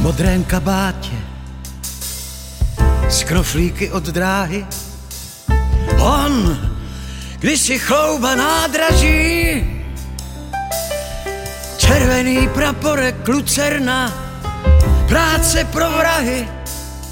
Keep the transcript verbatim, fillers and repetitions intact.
modrém kabátě z knoflíky od dráhy. On, kdysi chlouba nádraží, červený praporek, lucerna, práce pro vrahy.